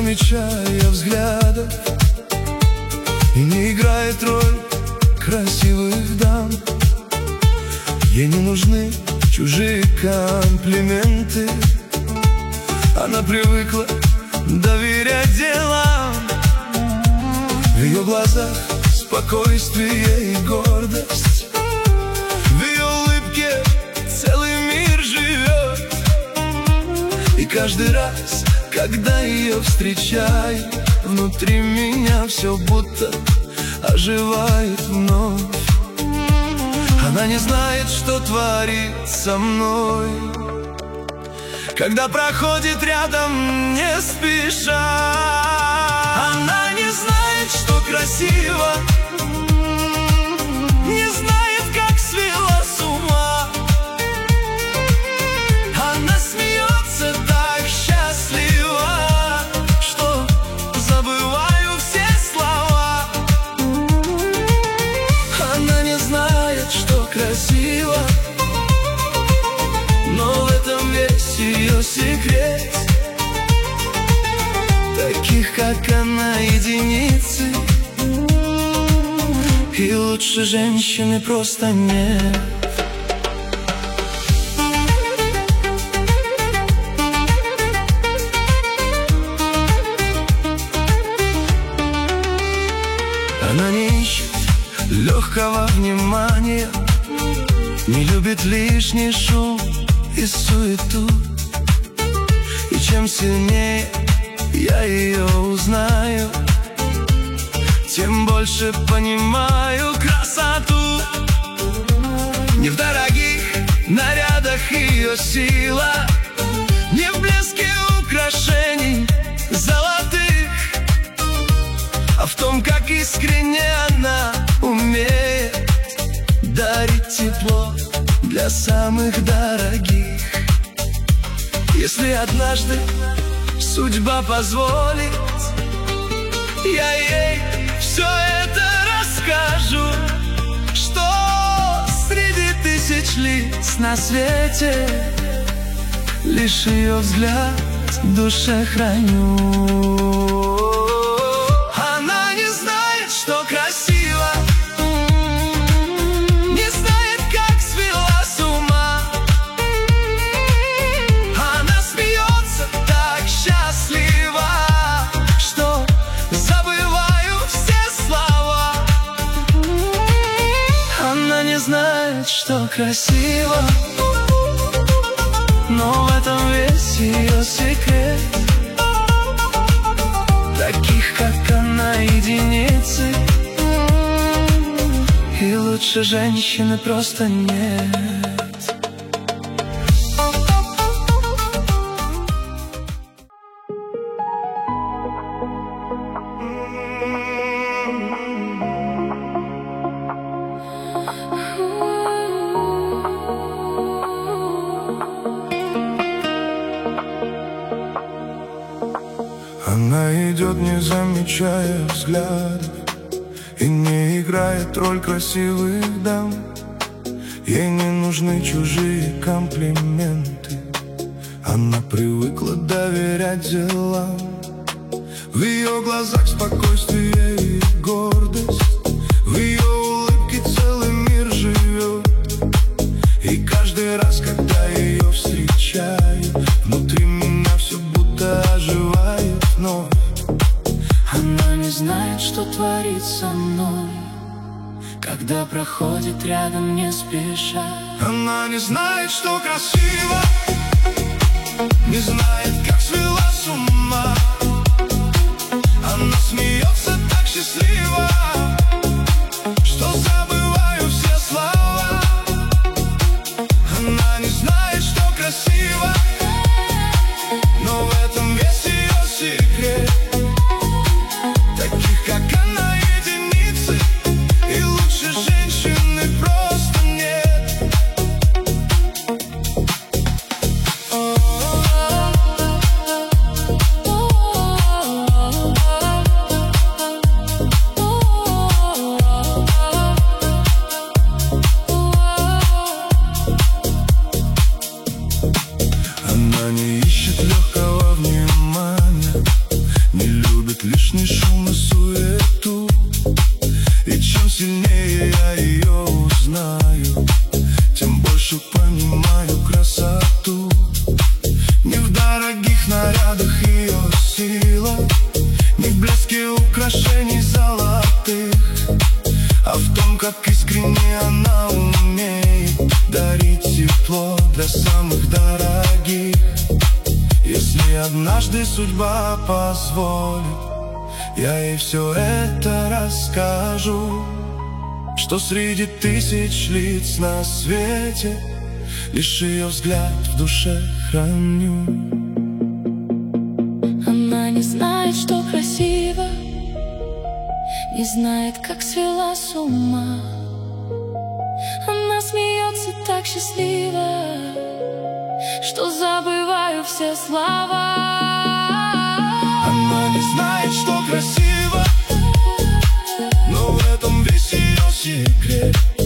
замечая взглядов, и не играет роль красивых дам. Ей не нужны чужие комплименты, она привыкла доверять делам. В ее глазах спокойствие и гордость, в ее улыбке целый мир живет. И каждый раз, когда ее встречаю, внутри меня все будто оживает вновь. Она не знает, что творит со мной, когда проходит рядом не спеша. Она не знает, что красиво, не знает, как свела с ума. Она смеется так счастливо, что забываю все слова. Она не знает, что красиво, но в этом весь ее секрет. Таких, как она, единицы, и лучше женщины просто нет. Она не ищет легкого внимания, не любит лишний шум и суету. И чем сильнее я ее узнаю, тем больше понимаю красоту. Не в дорогих нарядах ее сила, не в блеске украшений золотых, а в том, как искренне она умеет дарить тепло для самых дорогих. Если однажды судьба позволит, я ей все это расскажу, что среди тысяч лиц на свете лишь ее взгляд в душе храню. Она не знает, что красиво, не знает, как свела с ума. Она смеется так счастливо, что забываю все слова. Она не знает, что красиво, но в этом весь ее секрет. Таких, как она, единицы, и лучше женщины просто нет. Она идет, не замечая взглядов, и не играет роль красивых дам. Ей не нужны чужие комплименты, она привыкла доверять делам. В ее глазах спокойствие и гордость, в ее улыбке целый мир живет. И каждый раз, когда ее встречаю, внутри меня все будто оживает вновь. Она не знает, что творит со мной, когда проходит рядом не спеша. Она не знает, что красиво, не знает, как свела с ума. Она смеется так счастливо, что забываю все слова. Она не знает, что красиво, но в этом весь ее секрет. Таких, как она, единицы, и лучше женщины просто нет. однажды судьба позволит, я ей все это расскажу, что среди тысяч лиц на свете лишь ее взгляд в душе храню. Она не знает, что красиво, не знает, как свела с ума. Она смеется так счастливо, что забываю все слова. Она не знает, что красиво, но в этом весь ее секрет.